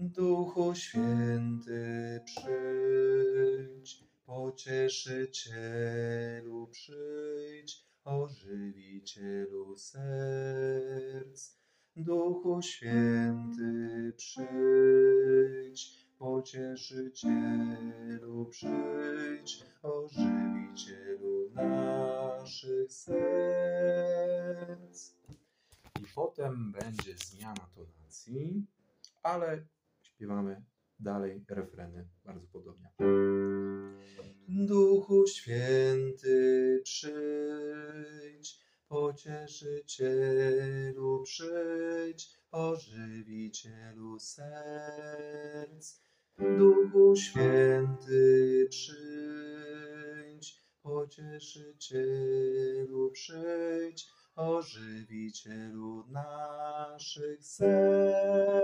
Duchu Święty, przyjdź, Pocieszycielu, przyjdź, Ożywicielu serc. Duchu Święty, przyjdź, Pocieszycielu, przyjdź, Ożywicielu naszych serc. I potem będzie zmiana tonacji, ale śpiewamy dalej refreny bardzo podobnie. Duchu Święty, przyjdź, Pocieszycielu, przyjdź, Ożywicielu serc. Duchu Święty, przyjdź, Pocieszycielu, przyjdź, Ożywicielu naszych serc.